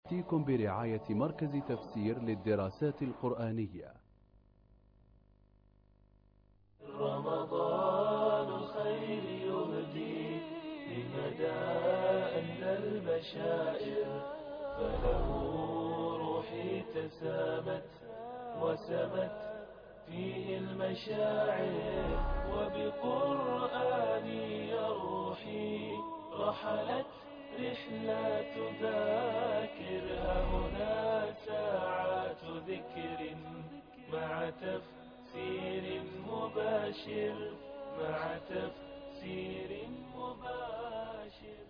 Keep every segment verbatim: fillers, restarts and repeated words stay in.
تأتيكم برعاية مركز تفسير للدراسات القرآنية. رمضان خير يهدي لمدى أن المشاعر، فله روحي تسامت وسمت فيه المشاعر، وبقرآني روحي رحلت رحلة ذاكر. هنا ساعات ذكر مع تفسير مباشر مع تفسير مباشر.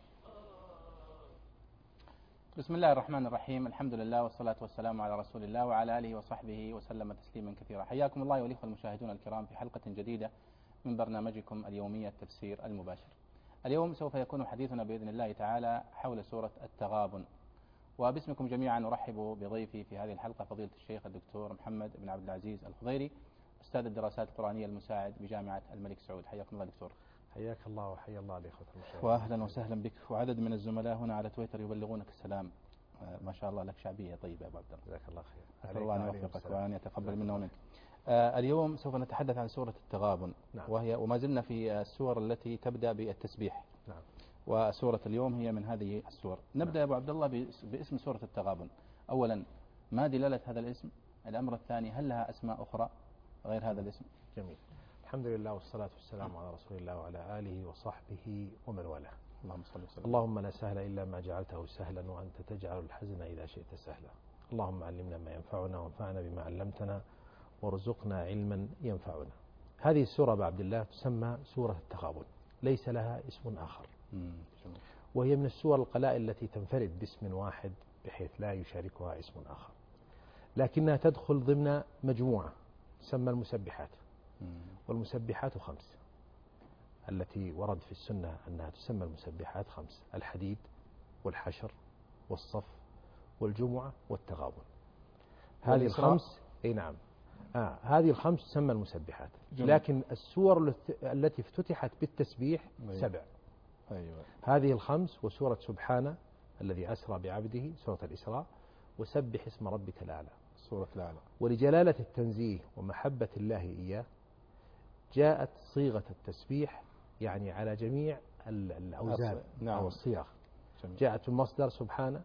بسم الله الرحمن الرحيم. الحمد لله والصلاة والسلام على رسول الله وعلى آله وصحبه وسلم تسليما كثيرا. حياكم الله أيها الإخوة المشاهدون الكرام في حلقة جديدة من برنامجكم اليومي التفسير المباشر. اليوم سوف يكون حديثنا بإذن الله تعالى حول سورة التغابن، وباسمكم جميعا أرحب بضيفي في هذه الحلقة فضيلة الشيخ الدكتور محمد بن عبد العزيز الخضيري، أستاذ الدراسات القرآنية المساعد بجامعة الملك سعود. حياكم الله دكتور. حياك الله وحيا الله الإخوة المشاهدين. وأهلا وسهلا بك. وعدد من الزملاء هنا على تويتر يبلغونك السلام. ما شاء الله لك شعبية طيبة يا أبو عبد الله. جزاك الله خير. أسأل الله أن يوفقك وأن يتقبل منا ومنك. آه اليوم سوف نتحدث عن سورة التغابن. نعم. وهي وما زلنا في السور التي تبدأ بالتسبيح. نعم. وسورة اليوم هي من هذه السور. نبدأ يا أبو عبد الله باسم سورة التغابن. أولا، ما دلالة هذا الاسم؟ الأمر الثاني، هل لها أسماء أخرى غير هذا الاسم؟ جميل. الحمد لله والصلاة والسلام على رسول الله وعلى آله وصحبه ومن والاه. اللهم صل وسلم. اللهم لا سهل إلا ما جعلته سهلا وأنت تجعل الحزن إذا شئت سهلا. اللهم علمنا ما ينفعنا وانفعنا بما علمتنا وارزقنا علما ينفعنا. هذه السورة بعبد الله تسمى سورة التغابن، ليس لها اسم آخر، وهي من السور القلائل التي تنفرد باسم واحد بحيث لا يشاركها اسم آخر، لكنها تدخل ضمن مجموعة تسمى المسبحات. والمسبحات خمس، التي ورد في السنة أنها تسمى المسبحات خمس: الحديد والحشر والصف والجمعة والتغابن. هذه الخمس أي نعم آه هذه الخمس تسمى المسبحات. جميل. لكن السور التي افتتحت بالتسبيح سبع. أيوة. هذه الخمس: وسورة سبحانه الذي أسرى بعبده، سورة الإسراء، وسبح اسم ربك الأعلى، سورة الأعلى. ولجلالة التنزيه ومحبة الله إياه جاءت صيغة التسبيح يعني على جميع الأوزان. نعم. أو الصيغ. جاءت المصدر سبحانه،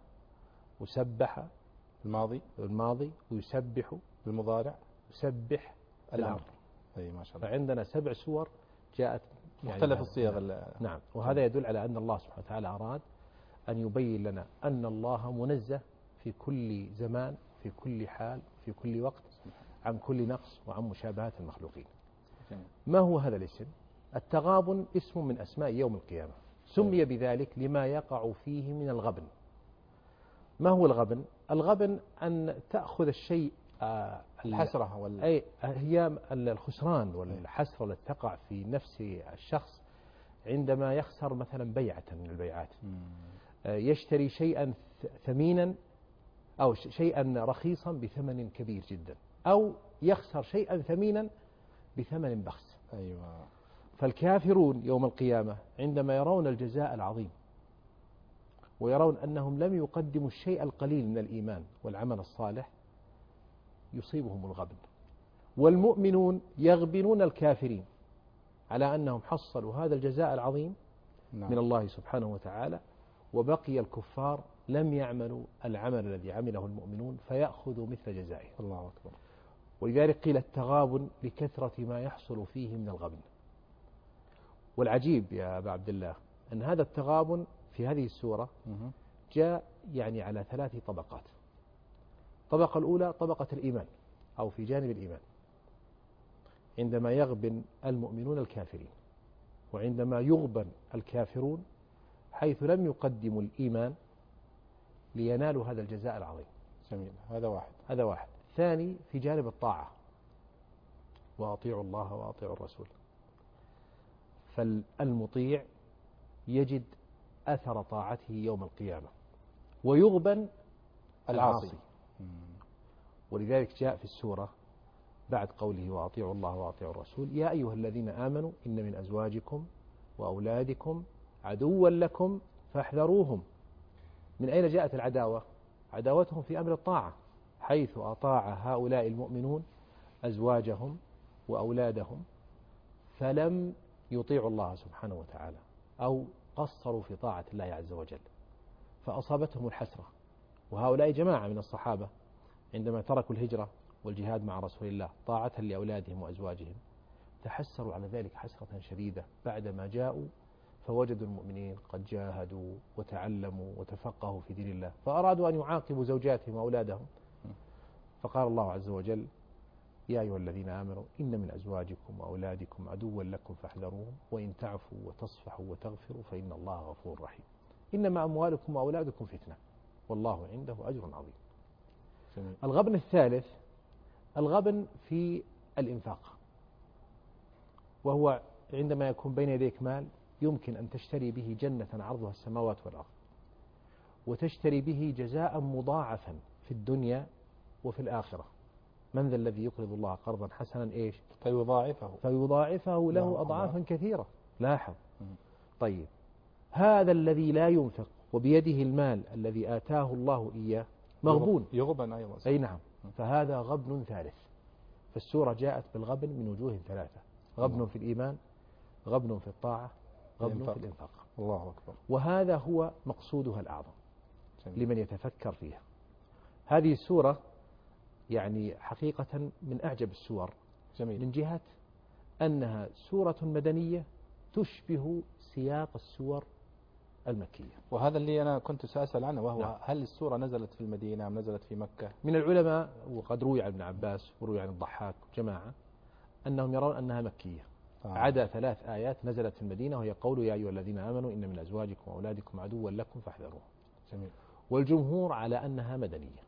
وسبح الماضي الماضي ويسبح المضارع، يسبح الأمر. أي ما شاء الله. فعندنا سبع سور جاءت مختلف يعني الصيغ. نعم. نعم. وهذا يدل على أن الله سبحانه وتعالى أراد أن يبين لنا أن الله منزه في كل زمان، في كل حال، في كل وقت، عن كل نقص وعن مشابهات المخلوقين. ما هو هذا الاسم؟ التغابن اسم من أسماء يوم القيامة، سمي بذلك لما يقع فيه من الغبن. ما هو الغبن؟ الغبن أن تأخذ الشيء آه الحسرة وال... أي هي الخسران والحسرة التي تقع في نفس الشخص عندما يخسر مثلا بيعة من البيعات. آه يشتري شيئا ثمينا أو شيئا رخيصا بثمن كبير جدا، أو يخسر شيئا ثمينا بثمن بخس. أيوة. فالكافرون يوم القيامة عندما يرون الجزاء العظيم ويرون أنهم لم يقدموا الشيء القليل من الإيمان والعمل الصالح يصيبهم الغبن. والمؤمنون يغبنون الكافرين على أنهم حصلوا هذا الجزاء العظيم. نعم. من الله سبحانه وتعالى، وبقي الكفار لم يعملوا العمل الذي عمله المؤمنون فيأخذوا مثل جزائه. الله أكبر. ولذلك قيل التغابن لكثرة ما يحصل فيه من الغبن. والعجيب يا أبا عبد الله أن هذا التغابن في هذه السورة جاء يعني على ثلاث طبقات. الطبقة الأولى طبقة الإيمان، أو في جانب الإيمان، عندما يغبن المؤمنون الكافرين، وعندما يغبن الكافرون حيث لم يقدموا الإيمان لينالوا هذا الجزاء العظيم. جميل. هذا واحد. هذا واحد. ثاني في جانب الطاعة، وأطيعوا الله وأطيعوا الرسول، فالمطيع يجد أثر طاعته يوم القيامة، ويغبن العاصي. ولذلك جاء في السورة بعد قوله وأطيعوا الله وأطيعوا الرسول: يا أيها الذين آمنوا إن من أزواجكم وأولادكم عدوا لكم فاحذروهم. من أين جاءت العداوة؟ عداوتهم في أمر الطاعة، حيث أطاع هؤلاء المؤمنون أزواجهم وأولادهم فلم يطيعوا الله سبحانه وتعالى أو قصروا في طاعة الله عز وجل، فأصابتهم الحسرة. وهؤلاء جماعة من الصحابة عندما تركوا الهجرة والجهاد مع رسول الله طاعة لأولادهم وأزواجهم تحسروا على ذلك حسرة شديدة بعدما جاءوا فوجدوا المؤمنين قد جاهدوا وتعلموا وتفقهوا في دين الله، فأرادوا أن يعاقبوا زوجاتهم وأولادهم، فقال الله عز وجل: يا أيها الذين آمنوا إن من أزواجكم وأولادكم عدوا لكم فاحذروهم وإن تعفوا وتصفحوا وتغفروا فإن الله غفور رحيم. إنما أموالكم وأولادكم فتنة والله عنده أجر عظيم. جميل. الغبن الثالث الغبن في الإنفاق، وهو عندما يكون بين يديك مال يمكن أن تشتري به جنة عرضها السماوات والأرض، وتشتري به جزاء مضاعفا في الدنيا وفي الآخرة. من ذا الذي يقرض الله قرضا حسنا إيش فيضاعفه فيضاعفه له أضعافا كثيرة. لاحظ. طيب، هذا الذي لا ينفق وبيده المال الذي آتاه الله إياه مغبون، يغبن أيضا. أي نعم، فهذا غبن ثالث. فالسورة جاءت بالغبن من وجوه ثلاثة: غبن في الإيمان، غبن في الطاعة، غبن في الإنفاق. الله أكبر. وهذا هو مقصودها الأعظم جميل. لمن يتفكر فيها. هذه السورة يعني حقيقة من أعجب السور. جميل. من جهة أنها سورة مدنية تشبه سياق السور المكية. وهذا اللي أنا كنت سأسأل عنه، وهو نعم. هل السورة نزلت في المدينة أم نزلت في مكة؟ من العلماء وقد روي عن ابن عباس وروي عن الضحاك جماعة أنهم يرون أنها مكية، آه. عدا ثلاث آيات نزلت في المدينة، وهي قول: يا أيها الذين آمنوا إن من أزواجكم وأولادكم عدوا لكم فاحذروه. جميل. والجمهور على أنها مدنية،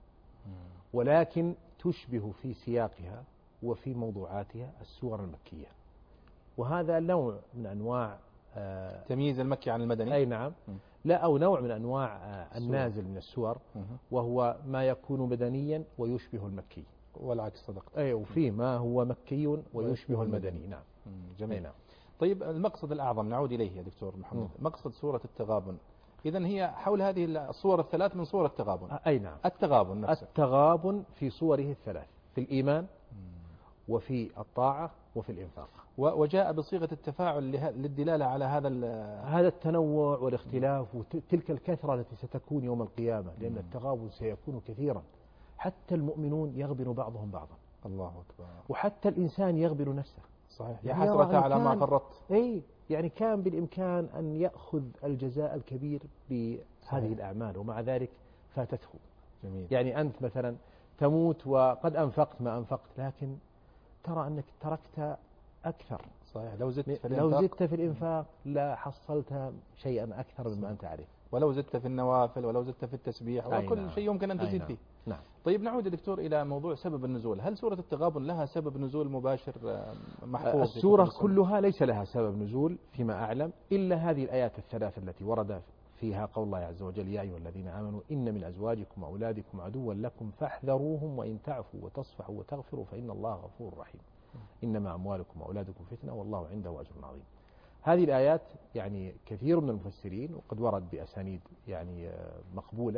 ولكن تشبه في سياقها وفي موضوعاتها السور المكية، وهذا نوع من أنواع آه تمييز المكي عن المدني. أي نعم. م. لا، أو نوع من أنواع آه النازل من السور، وهو ما يكون مدنيا ويشبه المكي، والعكس. صدقت. أي، وفيه ما هو مكي ويشبه المدني. نعم. جميل. نعم. طيب، المقصد الأعظم نعود إليه يا دكتور محمد. م. مقصد سورة التغابن إذن هي حول هذه الصور الثلاث من صور التغابن. أي نعم. التغابن نفسه. التغابن في صوره الثلاث: في الإيمان وفي الطاعة وفي الإنفاق. وجاء بصيغة التفاعل للدلالة على هذا هذا التنوع والاختلاف وتلك الكثرة التي ستكون يوم القيامة، لأن التغابن سيكون كثيرا، حتى المؤمنون يغبن بعضهم بعضا. الله أكبر. وحتى الإنسان يغبن نفسه. صحيح. يا حسرة على ما فرطت. أي، يعني كان بالإمكان أن يأخذ الجزاء الكبير بهذه الأعمال، ومع ذلك فاتته. جميل. يعني أنت مثلا تموت وقد أنفقت ما أنفقت، لكن ترى أنك تركت أكثر. صحيح. لو زدت في الإنفاق لو زدت في الإنفاق لا حصلت شيئا أكثر مما أنت عليه. ولو زدت في النوافل، ولو زدت في التسبيح، وكل نعم. شيء يمكن أن تزيد نعم. فيه. نعم. طيب، نعود يا دكتور إلى موضوع سبب النزول. هل سورة التغابن لها سبب نزول مباشر محفوظ؟ السورة كلها ليس لها سبب نزول فيما أعلم، إلا هذه الآيات الثلاث التي ورد فيها قول الله عز وجل: يا أيها الذين آمنوا إن من أزواجكم وأولادكم عدوا لكم فاحذروهم وإن تعفوا وتصفحوا وتغفروا فإن الله غفور رحيم. إنما أموالكم وأولادكم فتنة والله عنده أجر عظيم. هذه الآيات يعني كثير من المفسرين وقد ورد بأسانيد يعني مقبولة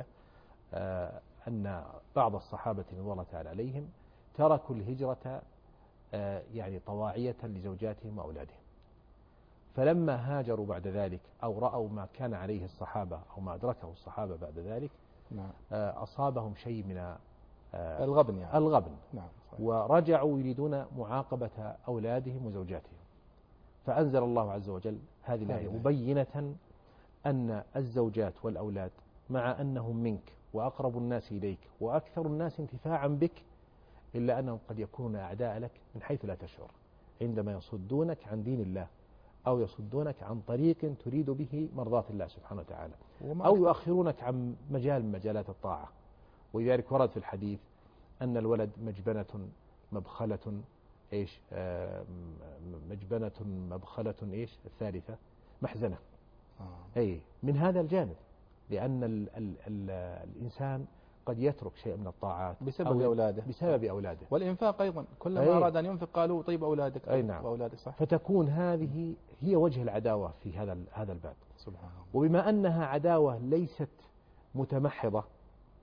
أن بعض الصحابة رضي الله تعالى عليهم تركوا الهجرة يعني طواعية لزوجاتهم وأولادهم، فلما هاجروا بعد ذلك أو رأوا ما كان عليه الصحابة أو ما أدركه الصحابة بعد ذلك، نعم. أصابهم شيء من الغبن يعني. الغبن. نعم. ورجعوا يريدون معاقبة أولادهم وزوجاتهم، فأنزل الله عز وجل هذه الآية مبينة أن الزوجات والأولاد مع أنهم منك وأقرب الناس إليك وأكثر الناس انتفاعا بك، إلا أنهم قد يكونون أعداء لك من حيث لا تشعر، عندما يصدونك عن دين الله أو يصدونك عن طريق تريد به مرضاة الله سبحانه وتعالى، أو يؤخرونك عن مجال من مجالات الطاعة. ولذلك ورد في الحديث أن الولد مجبنة مبخلة إيش آه مجبنة مبخلة إيش الثالثة محزنة. آه. أي من هذا الجانب، لأن ال ال ال الإنسان قد يترك شيء من الطاعات بسبب أولاده بسبب أولاده والإنفاق أيضا، كلما أي. أراد أن ينفق قالوا طيب أولادك. أي نعم. وأولادك. صح. فتكون هذه هي وجه العداوة في هذا هذا الباب. سبحان الله. وبما أنها عداوة ليست متمحضة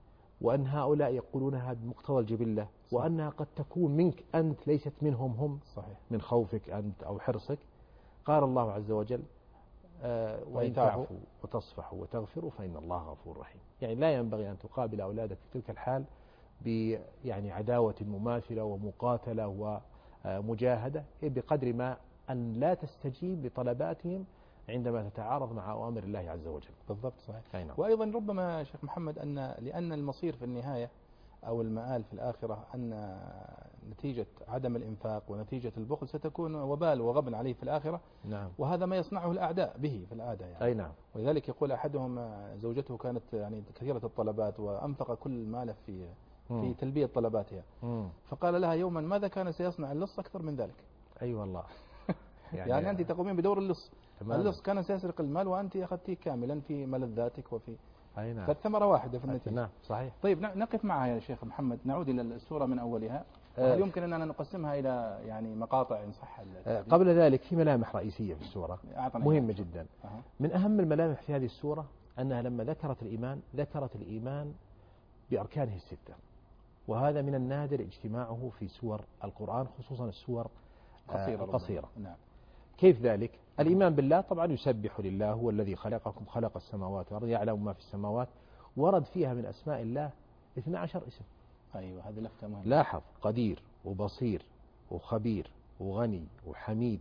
وأن هؤلاء يقولونها بمقتضى الجبلة، وأنها قد تكون منك أنت ليست منهم هم، صحيح. من خوفك أنت أو حرصك. قال الله عز وجل آه وإن تعفوا وتصفحوا وتغفروا فإن الله غفور رحيم. يعني لا ينبغي أن تقابل أولادك في تلك الحال ب يعني عداوة مماثلة ومقاتلة ومجاهدة، بقدر ما أن لا تستجيب لطلباتهم عندما تتعارض مع أوامر الله عز وجل. بالضبط، صحيح. نعم. وأيضا ربما شيخ محمد أن لأن المصير في النهاية أو المآل في الآخرة أن نتيجة عدم الإنفاق ونتيجة البخل ستكون وبال وغبن عليه في الآخرة. نعم. وهذا ما يصنعه الأعداء به في العادة يعني. أي نعم. ولذلك يقول أحدهم زوجته كانت يعني كثيرة الطلبات وأنفق كل ماله في في تلبية طلباتها. مم. فقال لها يوما ماذا كان سيصنع اللص أكثر من ذلك؟ أي أيوة والله. يعني, يعني أنت تقومين بدور اللص. تمام. اللص كان سيسرق المال وأنت أخذتيه كاملا في ملذاتك وفي أي نعم. فالثمرة واحدة في النتيجة. نعم صحيح. طيب نقف معها يا شيخ محمد، نعود إلى السورة من أولها. أه هل يمكن أننا نقسمها إلى يعني مقاطع إن صح التعبير؟ قبل ذلك في ملامح رئيسية في السورة مهمة يعني. جدا. أه. من أهم الملامح في هذه السورة أنها لما ذكرت الإيمان ذكرت الإيمان بأركانه الستة، وهذا من النادر اجتماعه في سور القرآن، خصوصا السور قصيرة. القصيرة. نعم. كيف ذلك؟ الإيمان بالله طبعا يسبح لله، هو الذي خلقكم، خلق السماوات والأرض، يعلم ما في السماوات. ورد فيها من أسماء الله اثنا عشر اسم. أيوة هذه لفتة مهمة. لاحظ: قدير وبصير وخبير وغني وحميد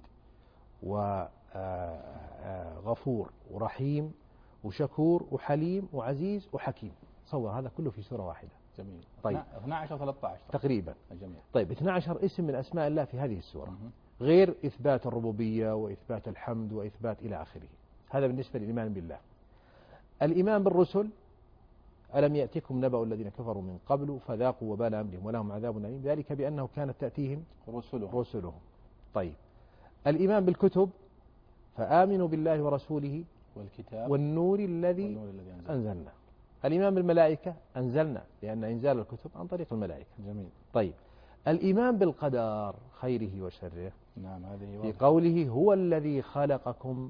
وغفور ورحيم وشكور وحليم وعزيز وحكيم. تصور هذا كله في سورة واحدة. جميل. طيب اثنا عشر ثلاثة عشر تقريبا. جميل. طيب اثنا عشر اسم من أسماء الله في هذه السورة، مه. غير إثبات الربوبية وإثبات الحمد وإثبات إلى آخره. هذا بالنسبة للإيمان بالله. الإيمان بالرسل: ألم يأتكم نبأ الذين كفروا من قبل فذاقوا وبال أمرهم ولهم عذاب أليم، ذلك بأنه كانت تأتيهم رسلهم. رسلهم. طيب الإيمان بالكتب: فآمنوا بالله ورسوله والكتاب والنور الذي والنور الذي أنزل. أنزلنا. الإيمان بالملائكة: أنزلنا، لأن إنزال الكتب عن طريق الملائكة. جميل. طيب الإيمان بالقدر خيره وشره: نعم هذه في قوله هو الذي خلقكم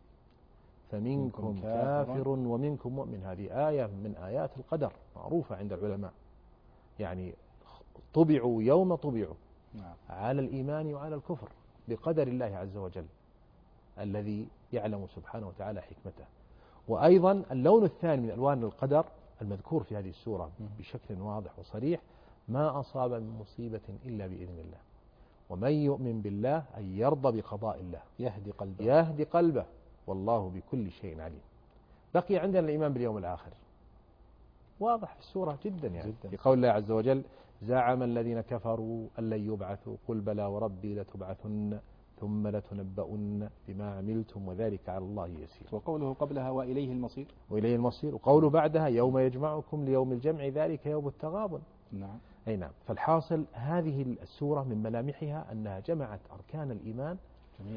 فمنكم منكم كافر كافر ومنكم مؤمن. هذه آية من آيات القدر معروفة عند العلماء، يعني طبعوا يوم طبعوا نعم. على الإيمان وعلى الكفر بقدر الله عز وجل الذي يعلم سبحانه وتعالى حكمته. وأيضا اللون الثاني من ألوان القدر المذكور في هذه السورة بشكل واضح وصريح: ما أصاب من مصيبة إلا بإذن الله، ومن يؤمن بالله أن يرضى بقضاء الله يهدي قلبه يهدي قلبه والله بكل شيء عليم. بقي عندنا الإيمان باليوم الآخر، واضح في السورة جدا، يعني جدا. في قول الله عز وجل: زعم الذين كفروا أن لن يبعثوا قل بلى وربي لتبعثن ثم لتنبؤن بما عملتم وذلك على الله يسير. وقوله قبلها وإليه المصير وإليه المصير، وقوله بعدها: يوم يجمعكم ليوم الجمع ذلك يوم التغابن. نعم. أي نعم. فالحاصل هذه السورة من ملامحها أنها جمعت أركان الإيمان. جميل.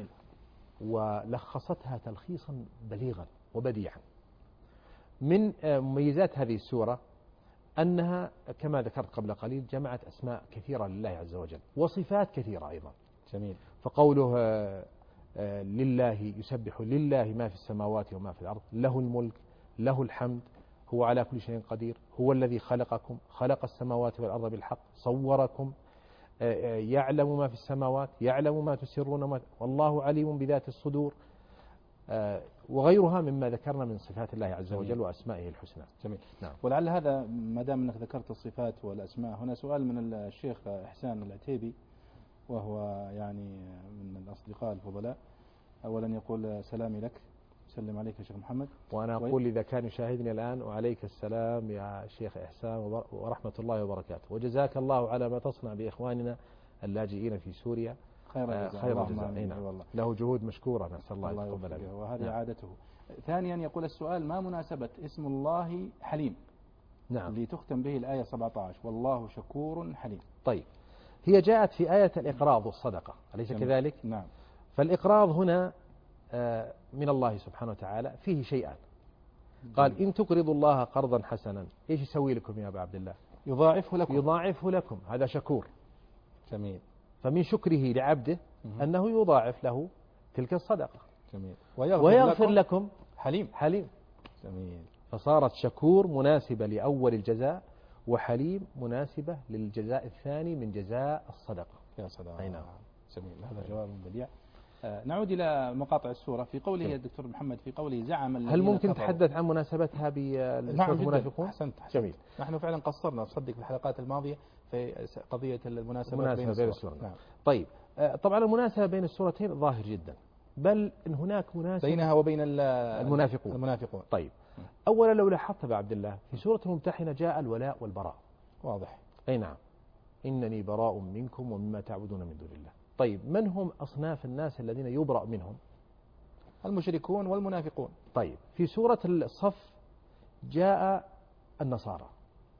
ولخصتها تلخيصا بليغا وبديعا. من مميزات هذه السورة أنها كما ذكرت قبل قليل جمعت أسماء كثيرة لله عز وجل وصفات كثيرة أيضا. جميل. فقوله لله يسبح لله ما في السماوات وما في الأرض، له الملك له الحمد، هو على كل شيء قدير، هو الذي خلقكم خلق السماوات والأرض بالحق، صوركم، يعلم ما في السماوات يعلم ما تسرون وما والله عليم بذات الصدور، وغيرها مما ذكرنا من صفات الله عز وجل وأسمائه الحسنى. جميل. نعم. ولعل هذا ما دام أنك ذكرت الصفات والأسماء، هنا سؤال من الشيخ إحسان العتيبي وهو يعني من الأصدقاء الفضلاء. أولا يقول: سلامي لك، سلم عليك يا شيخ محمد. وأنا أقول إذا كان يشاهدني الآن: وعليك السلام يا شيخ إحسان ورحمة الله وبركاته، وجزاك الله على ما تصنع بإخواننا اللاجئين في سوريا خير الجزاء. خير الجزاء. له جهود مشكورة، نسأل الله يتقبل، وهذه نعم. عادته. ثانيا يقول السؤال: ما مناسبة اسم الله حليم؟ نعم. اللي تختم به الآية سبعة عشر: والله شكور حليم. طيب هي جاءت في آية الإقراض والصدقة، أليس جميل. كذلك؟ نعم. فالإقراض هنا من الله سبحانه وتعالى فيه شيئان. قال: إن تقرضوا الله قرضا حسنا، إيش يسوي لكم يا أبا عبد الله؟ يضاعفه لكم. يضاعفه لكم، هذا شكور. جميل. فمن شكره لعبده أنه يضاعف له تلك الصدقة. جميل. ويغفر, ويغفر لكم, لكم حليم. حليم. جميل. فصارت شكور مناسبة لأول الجزاء، وحليم مناسبة للجزاء الثاني من جزاء الصدقة. يا سلام. أي نعم. جميل، هذا جواب بديع. آه نعود إلى مقاطع السورة في قوله يا دكتور محمد، في قوله زعم الذين هل ممكن كفروا. تحدث عن مناسبتها بسورة المنافقون؟ أحسنت, أحسنت. جميل. نحن فعلا قصرنا تصدق في الحلقات الماضية في قضية المناسبة بين, بين السورة. نعم. طيب آه طبعا المناسبة بين السورتين ظاهر جدا، بل إن هناك مناسبة بينها وبين المنافقون. المنافقون. طيب أولا لو لاحظت يا عبد الله في سورة الممتحنة جاء الولاء والبراء. واضح. أي نعم. إنني براء منكم ومما تعبدون من دون الله. طيب من هم أصناف الناس الذين يبرأ منهم؟ المشركون والمنافقون. طيب في سورة الصف جاء النصارى،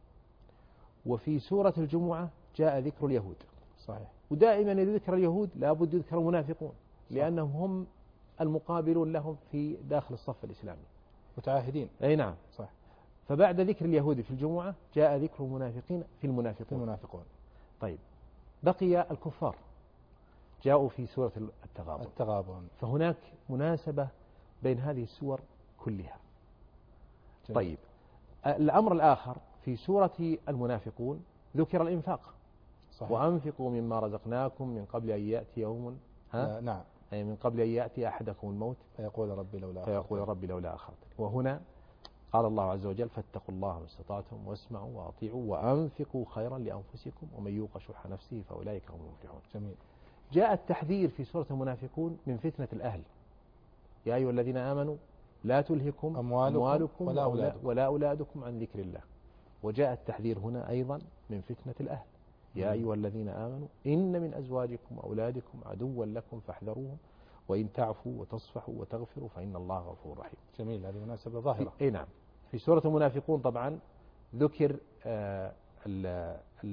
وفي سورة الجمعة جاء ذكر اليهود. صحيح. ودائما إذا ذكر اليهود لابد يذكر المنافقون، لأنهم هم المقابلون لهم في داخل الصف الإسلامي متعاهدين. أي نعم. صح. فبعد ذكر اليهود في الجمعة جاء ذكر المنافقين في المنافقون. المنافقون. طيب بقي الكفار جاءوا في سورة التغابن. التغابن. فهناك مناسبة بين هذه السور كلها. جميل. طيب الأمر الآخر في سورة المنافقون ذكر الإنفاق. صحيح. وأنفقوا مما رزقناكم من قبل أن يأتي يوم ها؟ نعم. أي من قبل أن يأتي أحدكم الموت فيقول ربي لولا فيقول ربي لولا أخرتني. وهنا قال الله عز وجل فاتقوا الله ما استطعتم واسمعوا وأطيعوا وأنفقوا خيرا لأنفسكم ومن يوق شح نفسه فأولئك هم المفلحون. جميل. جاء التحذير في سورة المنافقون من فتنة الأهل. يا أيها الذين آمنوا لا تلهكم أموالكم, أموالكم ولا, أولادكم. ولا أولادكم عن ذكر الله. وجاء التحذير هنا أيضا من فتنة الأهل. يا أيها الذين آمنوا إن من أزواجكم وأولادكم عدوا لكم فاحذروهم وإن تعفوا وتصفحوا وتغفروا فإن الله غفور رحيم. جميل، هذه مناسبة ظاهرة. أي نعم. في سورة المنافقون طبعا ذكر آه ال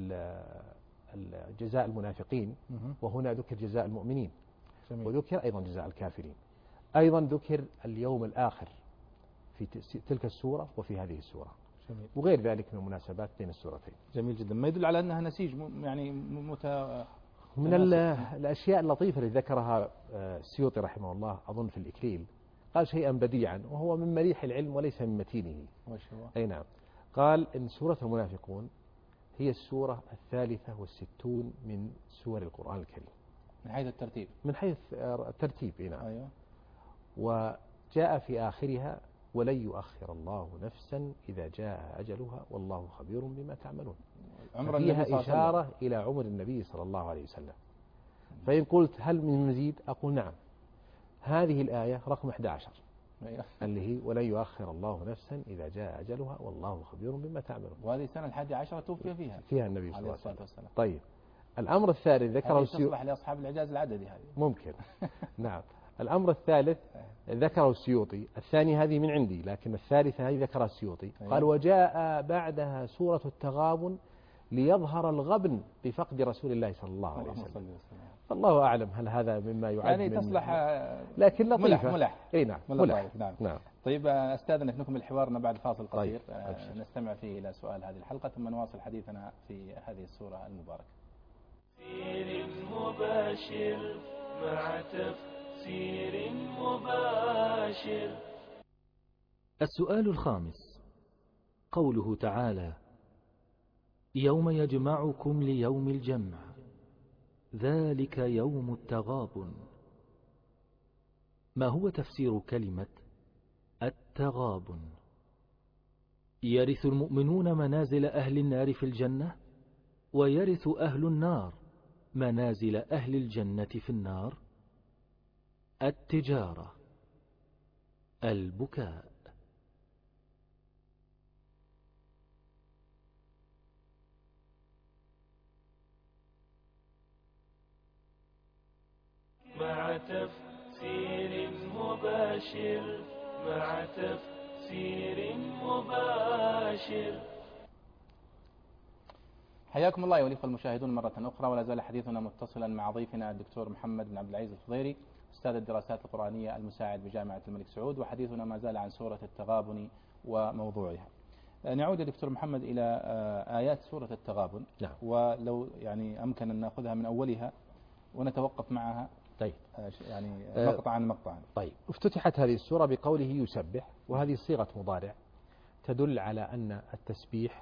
ال جزاء المنافقين، وهنا ذكر جزاء المؤمنين. جميل. وذكر أيضا جزاء الكافرين. أيضا ذكر اليوم الآخر في تلك السورة وفي هذه السورة. جميل. وغير ذلك من المناسبات بين السورتين. جميل جدا، ما يدل على أنها نسيج يعني مت... من الأشياء اللطيفة اللي ذكرها السيوطي رحمه الله أظن في الإكليل، قال شيئا بديعا وهو من مليح العلم وليس من متينه. أي نعم. قال إن سورة المنافقون هي السورة الثالثة والستون من سور القرآن الكريم من حيث الترتيب. من حيث الترتيب. أي نعم. أيوة. وجاء في آخرها ولن يؤخر الله نفسا إذا جاء أجلها والله خبير بما تعملون. فيها إشارة إلى عمر النبي صلى الله عليه وسلم. فإن قلت هل من مزيد أقول نعم. هذه الآية رقم أحد عشر اللي هي ولن يؤخر الله نفسا إذا جاء أجلها والله خبير بما تعملون. وهذه السنة الحادية عشرة توفي فيها فيها النبي صلى الله عليه وسلم. طيب الأمر الثالث ذكره السيوطي تصلح لأصحاب الإعجاز العددي هذه ممكن. نعم. الأمر الثالث ذكره السيوطي، الثاني هذه من عندي لكن الثالثة هذه ذكرها السيوطي. قال وجاء بعدها سورة التغابن ليظهر الغبن بفقد رسول الله صلى الله عليه وسلم. فالله أعلم هل هذا مما يعد يعني تصلح لكن لطيفة. ملح ملح. اي نعم ملح. نعم. نعم. طيب أستاذنك نكمل حوارنا بعد فاصل قصير. طيب. نستمع فيه إلى سؤال هذه الحلقة ثم نواصل حديثنا في هذه السورة المباركة. تفسير مباشر مع تفسير مباشر. السؤال الخامس قوله تعالى يوم يجمعكم ليوم الجمع ذلك يوم التغابن. ما هو تفسير كلمة التغابن؟ يرث المؤمنون منازل أهل النار في الجنة ويرث أهل النار منازل أهل الجنة في النار. التجارة، البكاء. مع تفسير مباشر مع تفسير مباشر. حياكم الله أيها الأخوة المشاهدون مرة أخرى، ولا زال حديثنا متصلا مع ضيفنا الدكتور محمد بن عبد العزيز الفضيري أستاذ الدراسات القرآنية المساعد بجامعة الملك سعود، وحديثنا ما زال عن سورة التغابن وموضوعها. نعود يا دكتور محمد إلى آيات سورة التغابن. نعم. ولو يعني أمكن أن نأخذها من أولها ونتوقف معها. طيب. يعني مقطعا مقطعا. طيب. افتتحت هذه السورة بقوله يسبح، وهذه صيغة مضارع تدل على أن التسبيح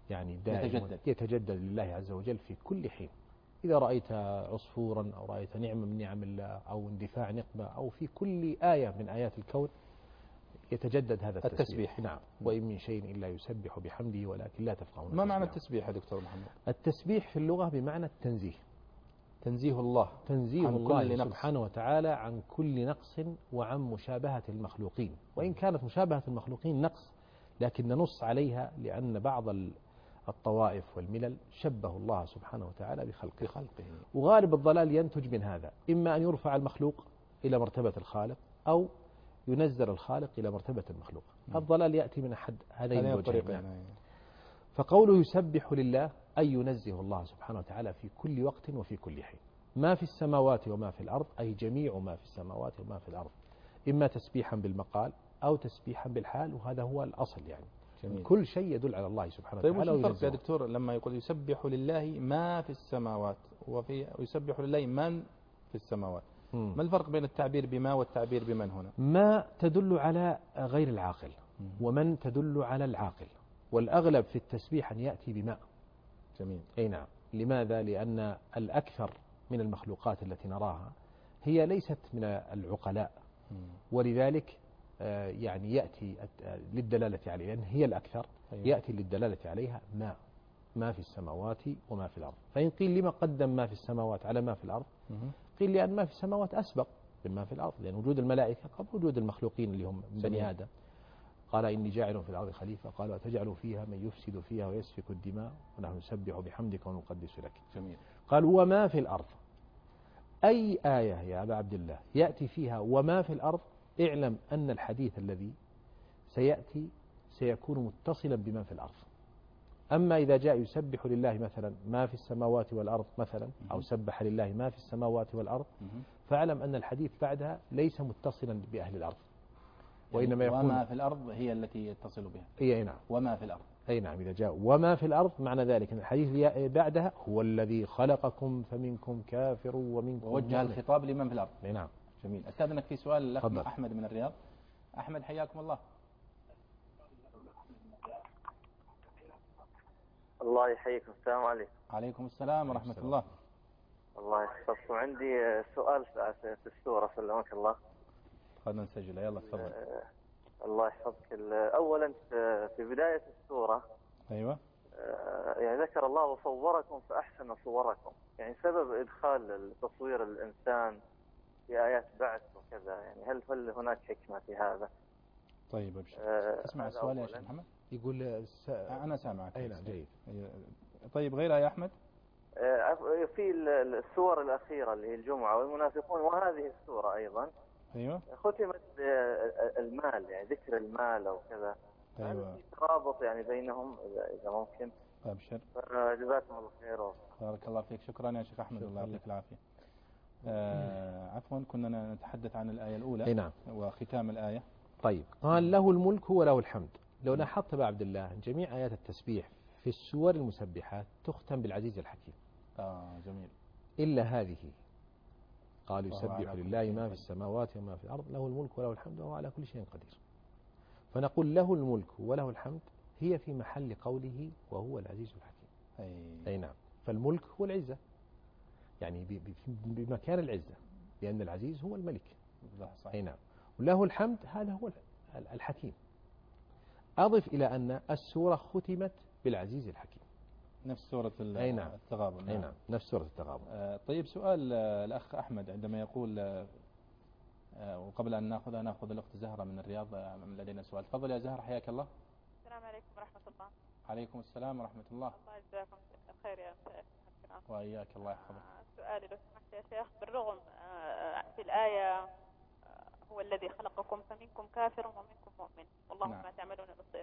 يعني دائم يتجدد. يتجدد لله عز وجل في كل حين. إذا رأيت عصفورا أو رأيت نعمة من نعم الله أو اندفاع نقمة أو في كل آية من آيات الكون يتجدد هذا التسبيح, التسبيح. نعم. وإن من شيء إلا يسبح بحمده ولكن لا تفقهون. ما معنى التسبيح يا دكتور محمد؟ التسبيح في اللغة بمعنى التنزيه. تنزيه الله تنزيه عن الله كل نقص. سبحانه وتعالى عن كل نقص وعن مشابهة المخلوقين، وإن كانت مشابهة المخلوقين نقص لكن ننص عليها لأن بعض الطوائف والملل شبه الله سبحانه وتعالى بخلقه, بخلقه. وغالب الضلال ينتج من هذا، إما أن يرفع المخلوق إلى مرتبة الخالق أو ينزل الخالق إلى مرتبة المخلوق. م. الضلال يأتي من أحد هذين الوجهين. فقوله يسبح لله أي ينزه الله سبحانه وتعالى في كل وقت وفي كل حين، ما في السماوات وما في الأرض، أي جميع ما في السماوات وما في الأرض، إما تسبيحا بالمقال أو تسبيحا بالحال، وهذا هو الأصل يعني. جميل. كل شيء يدل على الله سبحانه طيب وتعالى. طيب وش الفرق يا دكتور لما يقول يسبح لله ما في السماوات وفي يسبح لله من في السماوات؟ مم. ما الفرق بين التعبير بما والتعبير بمن هنا؟ ما تدل على غير العاقل، مم. ومن تدل على العاقل، والأغلب في التسبيح أن يأتي بما. جميل. أي نعم. لماذا؟ لأن الأكثر من المخلوقات التي نراها هي ليست من العقلاء، مم. ولذلك يعني يأتي للدلالة عليها، لأن هي الأكثر. أيوة. يأتي للدلالة عليها ما ما في السماوات وما في الأرض. فإن قيل لما قدم ما في السماوات على ما في الأرض، مم. قيل لأن ما في السماوات أسبق مما في الأرض، لأن وجود الملائكة قبل وجود المخلوقين اللي هم بني آدم. قال إني جاعل في الأرض خليفة، قال وتجعل فيها من يفسد فيها ويسفك الدماء ونحن نسبح بحمدك ونقدس لك. جميل. قال وما في الأرض، أي آية يا أبا عبد الله يأتي فيها وما في الأرض اعلم أن الحديث الذي سيأتي سيكون متصلا بما في الأرض. أما إذا جاء يسبح لله مثلا ما في السماوات والأرض مثلا، أو سبح لله ما في السماوات والأرض، فاعلم أن الحديث بعدها ليس متصلا بأهل الأرض، وإنما يكون وما في الأرض هي التي يتصل بها. أي نعم. وما في الأرض. أي نعم. إذا جاء وما في الأرض معنى ذلك أن الحديث بعدها هو الذي خلقكم فمنكم كافر ومنكم ووجه الخطاب لمن في الأرض. أي نعم. جميل. أستاذنك في سؤال الأخ أحمد من الرياض. أحمد حياكم الله. الله يحييكم. السلام عليكم. عليكم السلام ورحمة الله. الله يحفظكم. عندي سؤال في السورة سلمك الله. خلنا نسجله. يلا تفضل. أه الله يحفظك. أولا في بداية السورة أيوة أه يعني ذكر الله وصوركم فأحسن صوركم، يعني سبب إدخال تصوير الإنسان في آيات بعث وكذا، يعني هل هل هناك حكمة في هذا؟ طيب ابشر. أه اسمع السؤال يا شيخ محمد. يقول س... أنا سامعك. أي نعم جيد. طيب غيرها يا أحمد؟ أه في السور الأخيرة اللي هي الجمعة والمنافقون وهذه السورة أيضا أيوة ختمت المال، يعني ذكر المال أو كذا. أيوة. في ترابط يعني بينهم إذا ممكن. أبشر. جزاكم الله خير. بارك الله فيك. شكرا يا شيخ أحمد. الله يعطيك العافية. آه عفوا كنا نتحدث عن الآية الأولى. نعم. وختام الآية. طيب قال له الملك وله الحمد. لو لاحظت يا عبد الله جميع آيات التسبيح في السور المسبحات تختم بالعزيز الحكيم. آه جميل. إلا هذه قال يسبح لله ما في السماوات وما في الأرض له الملك وله الحمد وهو على كل شيء قدير. فنقول له الملك وله الحمد هي في محل قوله وهو العزيز الحكيم. أي, أي نعم. فالملك هو العزة، يعني بمكان العزة، لأن العزيز هو الملك. صحيح. أي نعم. وله الحمد هذا هو الحكيم. أضف إلى أن السورة ختمت بالعزيز الحكيم. نفس سورة أي نعم. التغابن. أي نعم. نفس سورة التغابن. آه طيب سؤال آه الأخ أحمد عندما يقول آه وقبل أن نأخذ نأخذ الأخت زهرة من الرياض. آه لدينا سؤال. تفضل يا زهرة حياك الله. السلام عليكم ورحمة الله. عليكم السلام ورحمة الله. الله يجزاكم خير يا شيخ. وإياك الله يحفظك. آه سؤالي لو سمحت يا شيخ، بالرغم آه في الآية هو الذي خلقكم فمنكم كافر ومنكم مؤمن والله نعم. ما تعملون بصير.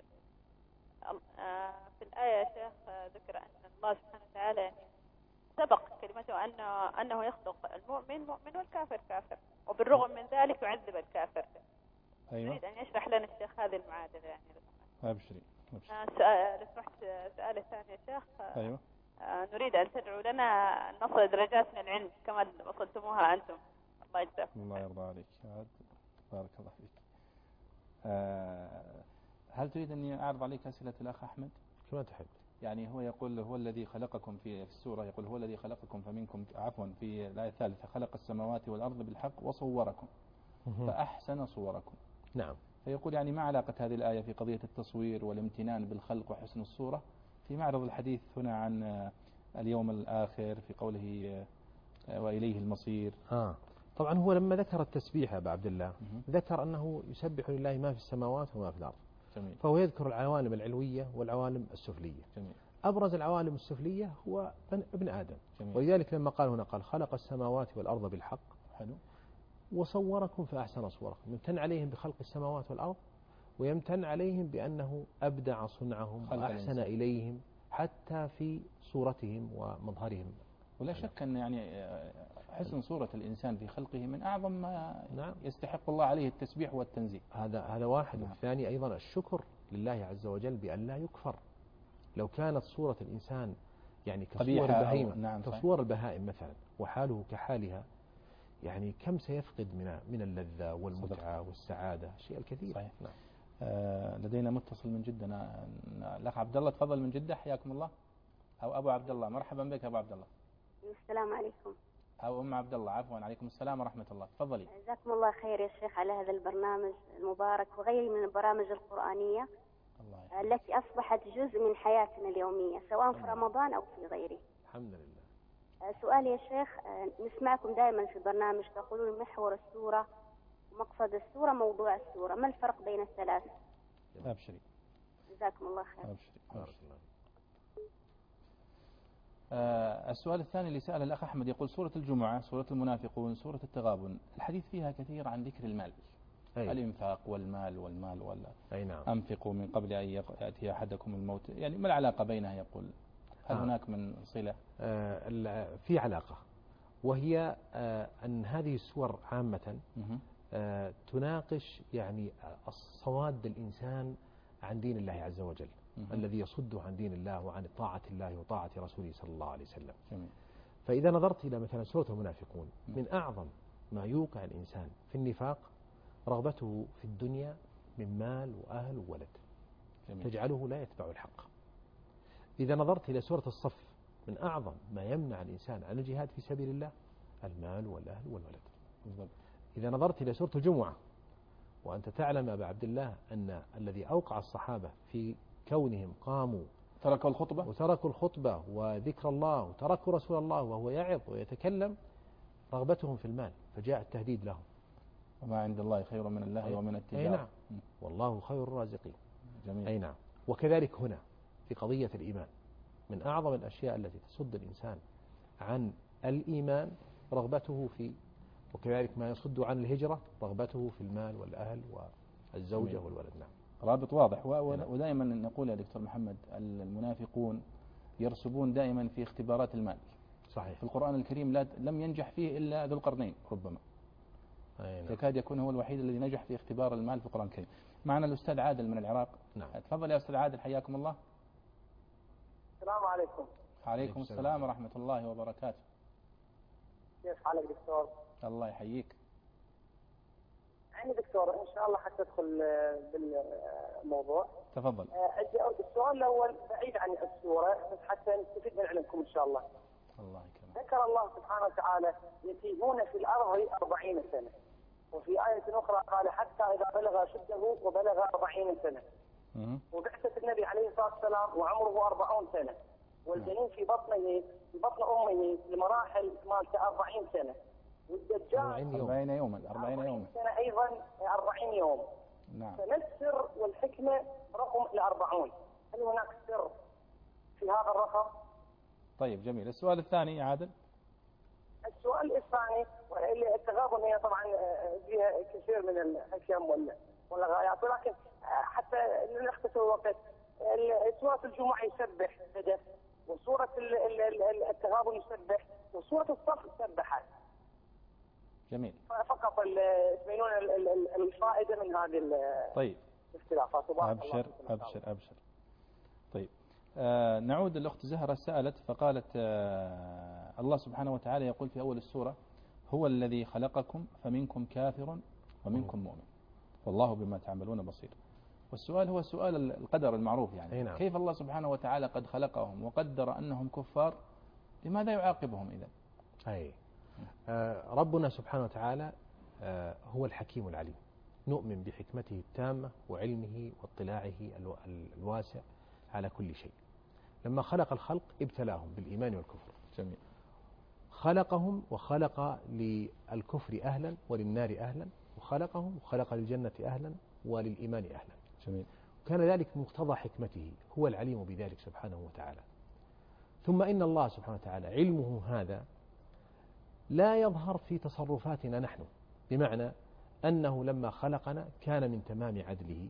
في الآية يا شيخ ذكر أن الله سبحانه وتعالى يعني سبق كلمته أنه, أنه يخلق المؤمن مؤمن والكافر كافر، وبالرغم من ذلك يعذب الكافر. أيوة. نريد أن يشرح لنا الشيخ هذه المعادلة يعني. أبشري. لو سمحت سؤال ثاني يا شيخ. أيوة. نريد أن تدعو لنا أن نصل درجات من العلم كما وصلتموها أنتم. الله يجزاكم. الله يرضى عليك. بارك الله فيك. أه هل تريد أني أعرض عليك أسئلة الأخ أحمد؟ كما تحب. يعني هو يقول هو الذي خلقكم في السورة، يقول هو الذي خلقكم فمنكم، عفوا في الآية الثالثة، خلق السماوات والأرض بالحق وصوركم فأحسن صوركم. نعم. فيقول يعني ما علاقة هذه الآية في قضية التصوير والامتنان بالخلق وحسن الصورة في معرض الحديث هنا عن اليوم الآخر في قوله وإليه المصير؟ آه. طبعا هو لما ذكر التسبيح يا أبا عبد الله ذكر أنه يسبح لله ما في السماوات وما في الأرض. جميل. فهو يذكر العوالم العلوية والعوالم السفلية. جميل. أبرز العوالم السفلية هو ابن آدم. جميل. ولذلك لما قال هنا قال خلق السماوات والأرض بالحق. حلو. وصوركم فأحسن صوركم، يمتن عليهم بخلق السماوات والأرض، ويمتن عليهم بأنه أبدع صنعهم وأحسن إليهم حتى في صورتهم ومظهرهم. ولا شك أن يعني حسن صورة الإنسان في خلقه من أعظم ما نعم. يستحق الله عليه التسبيح والتنزيه. هذا هذا واحد. نعم. الثاني أيضا الشكر لله عز وجل بأن لا يكفر. لو كانت صورة الإنسان يعني كصور البهائم، نعم كصور البهائم مثلا وحاله كحالها، يعني كم سيفقد من من اللذة والمتعة والسعادة، شيء الكثير. صحيح. نعم. آه لدينا متصل من جدة، الأخ عبد الله تفضل من جدة، حياكم الله. أو أبو عبد الله، مرحبا بك أبو عبد الله. السلام عليكم. أو أم عبد الله، عفوا. عليكم السلام ورحمة الله، تفضلي. جزاكم الله خير يا شيخ على هذا البرنامج المبارك وغيره من البرامج القرآنية الله التي أصبحت جزء من حياتنا اليومية سواء في رمضان أو في غيره. الحمد لله. سؤالي يا شيخ، نسمعكم دائما في البرنامج تقولون محور السورة ومقصد السورة موضوع السورة، ما الفرق بين الثلاث؟ أبشري. جزاكم الله خير. أبشري. أبشري. آه السؤال الثاني اللي سأله الأخ أحمد يقول سورة الجمعة، سورة المنافقون، سورة التغابن، الحديث فيها كثير عن ذكر المال. أي. الإنفاق والمال والمال ولا أي نعم. أنفقوا من قبل أن يأتي أحدكم الموت، يعني ما العلاقة بينها يقول؟ هل آه. هناك من صلة؟ آه في علاقة، وهي آه أن هذه السور عامة آه تناقش يعني الصواد الإنسان عن دين الله عز وجل، الذي يصده عن دين الله وعن طاعة الله وطاعة رسوله صلى الله عليه وسلم. جميل. فإذا نظرت إلى مثلا سورة المنافقون، من أعظم ما يوقع الإنسان في النفاق رغبته في الدنيا من مال وأهل وولد. جميل. تجعله لا يتبع الحق. إذا نظرت إلى سورة الصف، من أعظم ما يمنع الإنسان عن الجهاد في سبيل الله المال والأهل والولد. بالضبط. إذا نظرت إلى سورة الجمعة، وأنت تعلم أبا عبد الله أن الذي أوقع الصحابة في كونهم قاموا تركوا الخطبة وتركوا الخطبة وذكر الله وتركوا رسول الله وهو يعظ ويتكلم، رغبتهم في المال، فجاء التهديد لهم. وما عند الله خير من الله ومن التجارة. أي نعم. والله خير الرازقين. جميل. أي نعم. وكذلك هنا في قضية الإيمان، من أعظم الأشياء التي تصد الإنسان عن الإيمان رغبته في، وكذلك ما يصد عن الهجرة رغبته في المال والأهل والزوجة. جميل. والولد. نعم. رابط واضح. ودائما نقول يا دكتور محمد المنافقون يرسبون دائما في اختبارات المال. صحيح. في القرآن الكريم لا لم ينجح فيه إلا ذو القرنين ربما. نعم. يكاد يكون هو الوحيد الذي نجح في اختبار المال في القرآن الكريم. معنا الأستاذ عادل من العراق. نعم. تفضل يا أستاذ عادل، حياكم الله. السلام عليكم. عليكم السلام ورحمة الله وبركاته. كيف حالك دكتور؟ الله يحييك. يعني دكتور إن شاء الله حتدخل بالموضوع. تفضل. السؤال الأول بعيد عن السورة بس حتى نستفيد من علمكم إن شاء الله. الله يكرمك. ذكر الله سبحانه وتعالى يتيهون في الأرض أربعين سنة، وفي آية أخرى قال حتى إذا بلغ شده وبلغ أربعين سنة. وبعثة النبي عليه الصلاة والسلام وعمره أربعون سنة، والجنين في بطنه في بطن أمه لمراحل مالته أربعين سنة، والدجال أربعين يوما أربعين يوما سنة أيضا أربعين يوم. نعم. فما السر والحكمة رقم الأربعون؟ هل هناك سر في هذا الرقم؟ طيب جميل. السؤال الثاني يا عادل. السؤال الثاني التغابن، هي طبعا فيها كثير من الحكم والغايات، ولكن حتى نختصر الوقت، سورة الجمعة يسبح هدف، وسورة التغابن يسبح، وسورة الصف سبحت. جميل. فقط تبينون الفائدة من هذه طيب الاختلافات. أبشر أبشر أبشر. طيب آه نعود. الأخت زهرة سألت فقالت آه الله سبحانه وتعالى يقول في أول السورة هو الذي خلقكم فمنكم كافر ومنكم مؤمن والله بما تعملون بصير. والسؤال هو سؤال القدر المعروف يعني نعم. كيف الله سبحانه وتعالى قد خلقهم وقدر أنهم كفار، لماذا يعاقبهم إذن؟ أي آه ربنا سبحانه وتعالى آه هو الحكيم العليم، نؤمن بحكمته التامة وعلمه واطلاعه الو- الواسع على كل شيء. لما خلق الخلق ابتلاهم بالإيمان والكفر. جميل. خلقهم وخلق للكفر أهلا وللنار أهلا، وخلقهم وخلق للجنة أهلا وللإيمان أهلا. جميل. كان ذلك مقتضى حكمته، هو العليم بذلك سبحانه وتعالى. ثم إن الله سبحانه وتعالى علمه هذا لا يظهر في تصرفاتنا نحن، بمعنى أنه لما خلقنا كان من تمام عدله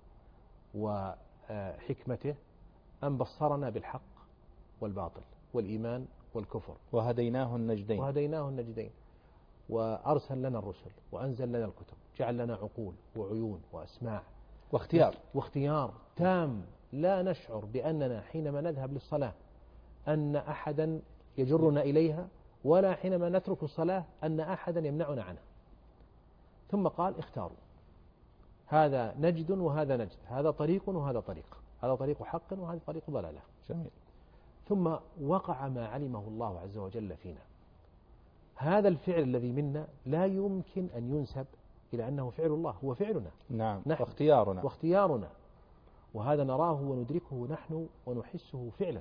وحكمته أن بصرنا بالحق والباطل والإيمان والكفر، وهديناه النجدين وهديناه النجدين، وأرسل لنا الرسل وأنزل لنا الكتب، جعل لنا عقول وعيون وأسماع واختيار واختيار تام. لا نشعر بأننا حينما نذهب للصلاة أن أحدا يجرنا إليها، ولا حينما نترك الصلاة أن أحدا يمنعنا عنها. ثم قال اختاروا، هذا نجد وهذا نجد، هذا طريق وهذا طريق، هذا طريق حق وهذا طريق ضلالة. جميل. ثم وقع ما علمه الله عز وجل فينا. هذا الفعل الذي منا لا يمكن أن ينسب إلى أنه فعل الله، هو فعلنا. نعم. نحن واختيارنا واختيارنا، وهذا نراه وندركه نحن ونحسه فعلا.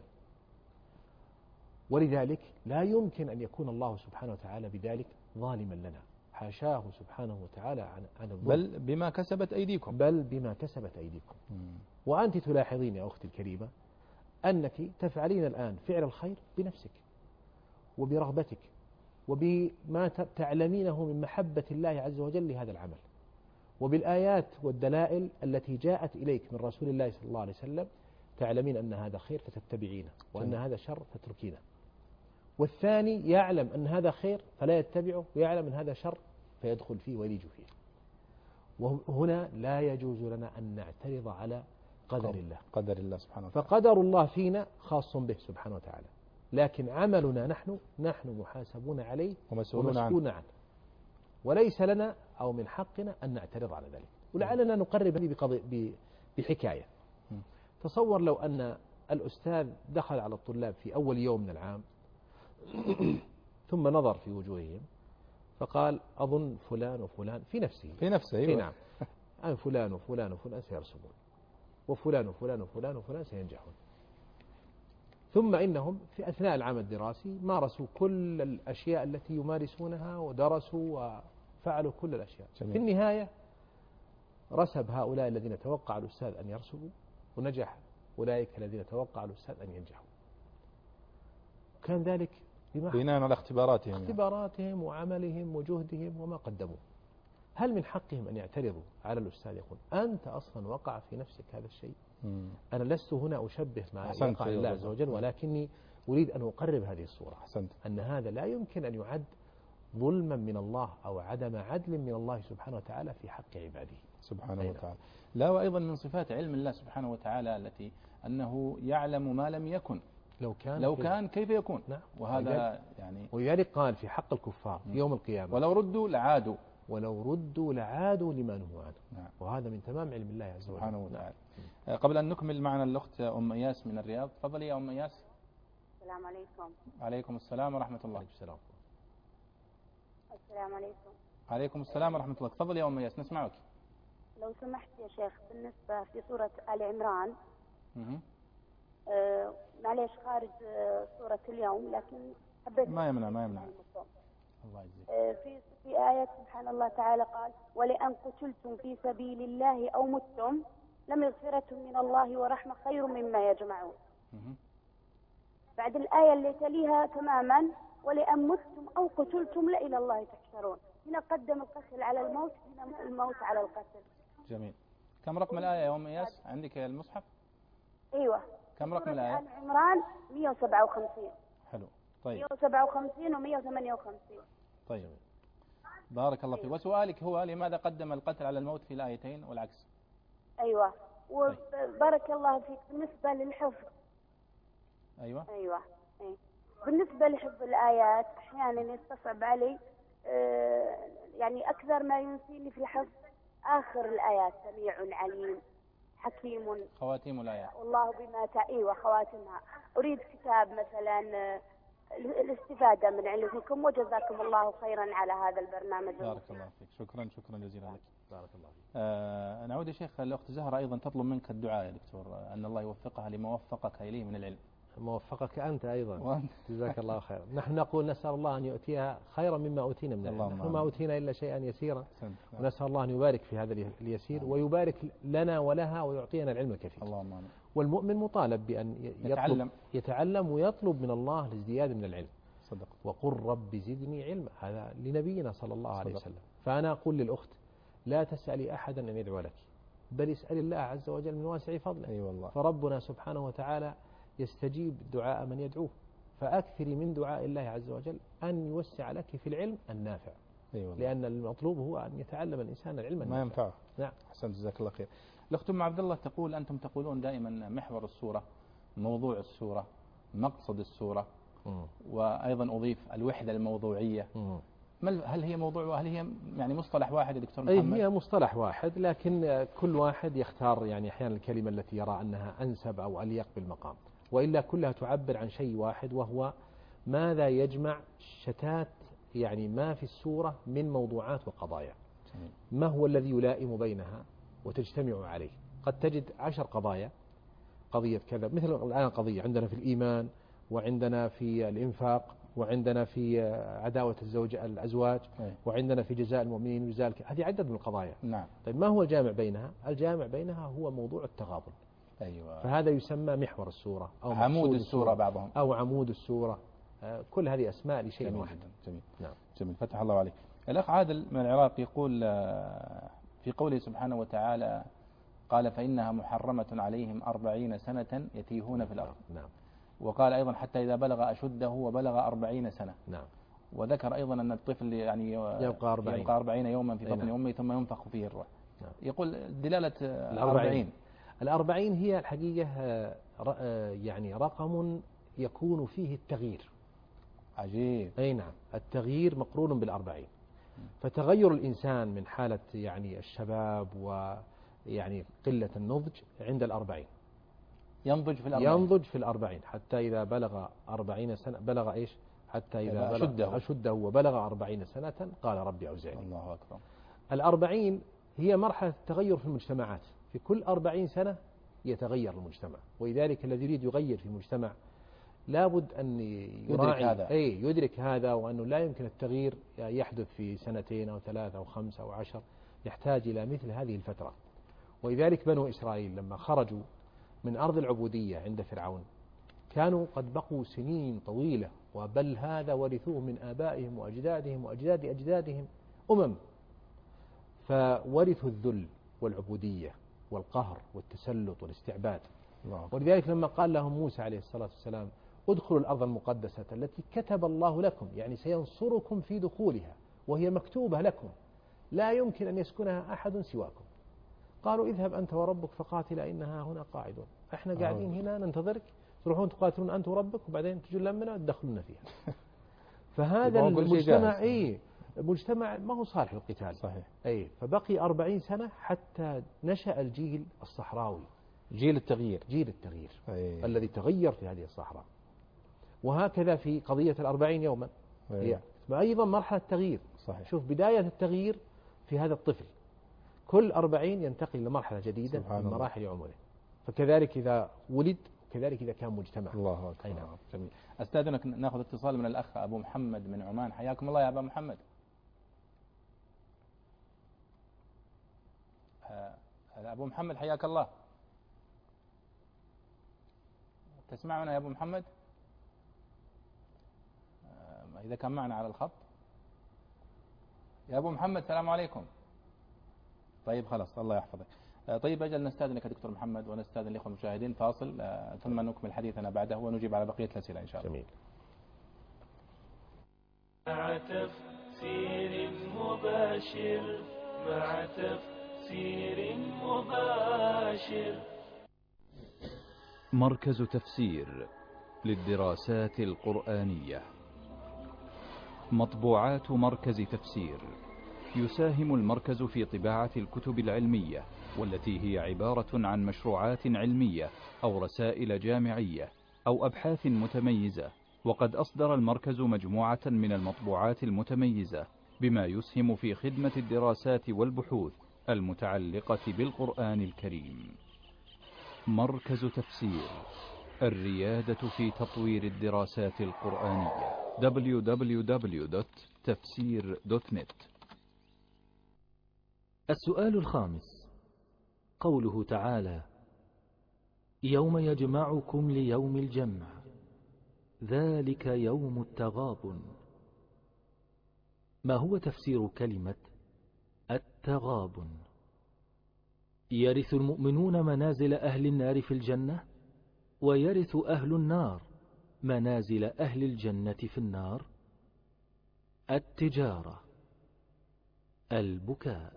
ولذلك لا يمكن أن يكون الله سبحانه وتعالى بذلك ظالما لنا، حاشاه سبحانه وتعالى عن عن الظلم، بل بما كسبت أيديكم بل بما كسبت أيديكم. مم. وأنت تلاحظين يا أختي الكريمة أنك تفعلين الآن فعل الخير بنفسك وبرغبتك وبما تعلمينه من محبة الله عز وجل لهذا العمل، وبالآيات والدلائل التي جاءت إليك من رسول الله صلى الله عليه وسلم، تعلمين أن هذا خير فتتبعينه، وأن هذا شر فتتركينه. والثاني يعلم أن هذا خير فلا يتبعه، ويعلم أن هذا شر فيدخل فيه ويلج فيه. وهنا لا يجوز لنا أن نعترض على قدر الله، قدر الله سبحانه وتعالى. فقدر الله فينا خاص به سبحانه وتعالى، لكن عملنا نحن نحن محاسبون عليه ومسؤولون عنه. عنه، وليس لنا أو من حقنا أن نعترض على ذلك. ولعلنا نقرب هذه بحكاية. تصور لو أن الأستاذ دخل على الطلاب في أول يوم من العام ثم نظر في وجوههم فقال أظن فلان وفلان في نفسه في نفسه أيوة. نعم أن فلان وفلان وفلان سيرسبون، وفلان وفلان وفلان وفلان سينجحون. ثم إنهم في أثناء العام الدراسي مارسوا كل الأشياء التي يمارسونها ودرسوا وفعلوا كل الأشياء. جميل. في النهاية رسب هؤلاء الذين توقع الأستاذ أن يرسبوا، ونجح أولئك الذين توقع الأستاذ أن ينجحوا. كان ذلك بناء على اختباراتهم اختباراتهم وعملهم وجهدهم وما قدموا. هل من حقهم أن يعترضوا على الأستاذ يقول أنت أصلا وقع في نفسك هذا الشيء؟ مم. أنا لست هنا أشبه ما يقع لله الله عز وجل، ولكني أريد أن أقرب هذه الصورة. حسنت. أن هذا لا يمكن أن يعد ظلما من الله أو عدم عدل من الله سبحانه وتعالى في حق عباده سبحانه وتعالى. لا، وأيضا من صفات علم الله سبحانه وتعالى التي أنه يعلم ما لم يكن. لو كان لو كيف كان كيف يكون؟ نعم. وهذا يعني ولذلك قال في حق الكفار في يوم القيامة ولو ردوا لعادوا ولو ردوا لعادوا لما نهوا عنه. نعم. وهذا من تمام علم الله عز وجل سبحانه وتعالى. نعم. قبل أن نكمل معنا الأخت أم إياس من الرياض. تفضلي يا أم إياس. السلام عليكم. عليكم السلام ورحمة الله. عليكم السلام. السلام عليكم. عليكم السلام ورحمة الله. تفضلي يا أم إياس نسمعك. لو سمحت يا شيخ، بالنسبة في سورة آل عمران مه. آه معليش خارج آه سورة اليوم، لكن حبيت ما يمنع ما يمنع الله يجزيك. آه في في آية سبحان الله تعالى قال ولأن قتلتم في سبيل الله أو متم لمغفرة من الله ورحمة خير مما يجمعون. مه. بعد الآية اللي تليها تماما ولأن متم أو قتلتم لإلى الله تحشرون. هنا قدم القتل على الموت، هنا الموت على القتل. جميل. كم رقم الآية يا أم إياس؟ عندك المصحف؟ أيوة. كم رقم الآية؟ آل عمران مئة وسبعة وخمسين. حلو. طيب. مئة وسبعة وخمسين ومئة وثمانية وخمسين. طيب. بارك الله فيك. وسؤالك هو لماذا قدم القتل على الموت في الآيتين والعكس؟ أيوة. وبارك الله فيك بالنسبة للحفظ. أيوة. أيوة. أي. بالنسبة لحفظ الآيات أحيانا يستصعب علي، آه يعني أكثر ما ينسيني في الحفظ آخر الآيات سميع عليم حكيم. خواتيم الآيات. والله بما تعي وخواتمها. أريد كتاب مثلا الاستفادة من علمكم، وجزاكم الله خيرا على هذا البرنامج. بارك الله فيك. شكرا شكرا جزيلا لك. بارك الله فيك. آه نعود يا شيخ، الأخت زهرة أيضا تطلب منك الدعاء يا دكتور، أن الله يوفقها لما وفقك إليه من العلم. موفقك أنت أيضا. وأنت. جزاك الله خيرا. نحن نقول نسأل الله أن يؤتيها خيرا مما أوتينا من العلم. نحن ما أوتينا إلا شيئا يسيرا، ونسأل الله أن يبارك في هذا اليسير ويبارك لنا ولها ويعطينا العلم الكثير. اللهم آمين. والمؤمن مطالب بأن يتعلم, يتعلم ويطلب من الله الازدياد من العلم. صدق. وقل رب زدني علما، هذا لنبينا صلى الله عليه وسلم. فأنا أقول للأخت لا تسألي أحدا أن يدعو لك، بل اسأل الله عز وجل من واسع فضله. أي والله. فربنا سبحانه وتعالى يستجيب دعاء من يدعوه، فأكثري من دعاء الله عز وجل أن يوسع لك في العلم النافع. أي والله. لأن المطلوب هو أن يتعلم الإنسان العلم النافع ما ينفعه. نعم. حسن جزاك الله خير. الأخت أم عبد الله تقول أنتم تقولون دائما محور السورة، موضوع السورة، مقصد السورة، م. وأيضا أضيف الوحدة الموضوعية. م. هل هي موضوع هل هي يعني مصطلح واحد يا دكتور محمد؟ أي هي مصطلح واحد، لكن كل واحد يختار يعني أحيانا الكلمة التي يرى أنها أنسب أو أليق بالمقام، وإلا كلها تعبر عن شيء واحد، وهو ماذا يجمع شتات يعني ما في السورة من موضوعات وقضايا. ما هو الذي يلائم بينها وتجتمع عليه؟ قد تجد عشر قضايا، قضية كذا، مثل الآن قضية عندنا في الإيمان، وعندنا في الإنفاق، وعندنا في عداوة الزوج الأزواج، وعندنا في جزاء المؤمنين وجزاء، هذه عدد من القضايا. نعم. طيب ما هو الجامع بينها؟ الجامع بينها هو موضوع التغابن. أيوة. فهذا يسمى محور السورة أو عمود السورة بعضهم، أو عمود السورة. كل هذه أسماء لشيء جميل واحد. جميل. نعم. جميل. فتح الله عليك. الأخ عادل من العراق يقول في قوله سبحانه وتعالى قال فإنها محرمة عليهم أربعين سنة يتيهون في الأرض. نعم. وقال أيضا حتى إذا بلغ أشده وبلغ أربعين سنة. نعم. وذكر أيضا أن الطفل يعني يبقى أربعين, يبقى أربعين يوما في بطن أمه ثم ينفخ فيه الروح. نعم. يقول دلالة الأربعين. الأربعين هي الحقيقة يعني رقم يكون فيه التغيير. عجيب. أي نعم، التغيير مقرون بالأربعين. فتغير الإنسان من حالة يعني الشباب ويعني قلة النضج عند الأربعين. ينضج في الأربعين. ينضج في الأربعين حتى إذا بلغ أربعين سنة، بلغ إيش؟ حتى إذا بلغ أشده. أشده وبلغ أربعين سنة قال ربي أوزعني. الله أكبر. الأربعين هي مرحلة التغير في المجتمعات، في كل أربعين سنة يتغير المجتمع، ولذلك الذي يريد يغير في المجتمع لابد أن يدرك هذا. أي يدرك هذا، وأنه لا يمكن التغيير يحدث في سنتين أو ثلاثة أو خمسة أو عشر، يحتاج إلى مثل هذه الفترة. ولذلك بنو إسرائيل لما خرجوا من أرض العبودية عند فرعون كانوا قد بقوا سنين طويلة، وبل هذا ورثوه من آبائهم وأجدادهم وأجداد أجدادهم أمم، فورثوا الذل والعبودية والقهر والتسلط والاستعباد. الله. ولذلك لما قال لهم موسى عليه الصلاة والسلام ادخلوا الأرض المقدسة التي كتب الله لكم، يعني سينصركم في دخولها وهي مكتوبة لكم، لا يمكن أن يسكنها أحد سواكم. قالوا اذهب أنت وربك فقاتلا إنها هنا قاعدون، احنا قاعدين هنا ننتظرك، تروحون تقاتلون أنت وربك وبعدين تجون لنا تدخلون فيها. فهذا المجتمع اي مجتمع ما هو صالح للقتال. صحيح. اي فبقي أربعين سنة حتى نشأ الجيل الصحراوي، جيل التغيير، جيل التغيير أيه. الذي تغير في هذه الصحراء. وهكذا في قضية الأربعين يوما أيه. هي أيضا مرحلة تغيير. صحيح. شوف بداية التغيير في هذا الطفل، كل أربعين ينتقل لمرحلة جديدة من مراحل عمره. فكذلك إذا ولد، وكذلك إذا كان مجتمع. الله أكبر. أي نعم. جميل. أستاذنك نأخذ اتصال من الأخ أبو محمد من عمان. حياكم الله يا أبا محمد. أبو محمد حياك الله. تسمعنا يا أبو محمد؟ إذا كان معنا على الخط يا أبو محمد. السلام عليكم. طيب خلاص الله يحفظك. طيب أجل نستأذنك دكتور محمد ونستأذن الإخوة المشاهدين فاصل ثم نكمل حديثنا بعده ونجيب على بقية الأسئلة إن شاء الله. جميل. مع تفسير مباشر مع تفسير مباشر. مركز تفسير للدراسات القرآنية. مطبوعات مركز تفسير. يساهم المركز في طباعة الكتب العلمية والتي هي عبارة عن مشروعات علمية أو رسائل جامعية أو أبحاث متميزة. وقد أصدر المركز مجموعة من المطبوعات المتميزة بما يسهم في خدمة الدراسات والبحوث المتعلقة بالقرآن الكريم. مركز تفسير، الريادة في تطوير الدراسات القرآنية. دبليو دبليو دبليو دوت تفسير دوت نت. السؤال الخامس، قوله تعالى: يوم يجمعكم ليوم الجمع، ذلك يوم التغابن. ما هو تفسير كلمة التغابن؟ يرث المؤمنون منازل أهل النار في الجنة، ويرث أهل النار منازل أهل الجنة في النار. التجارة، البكاء.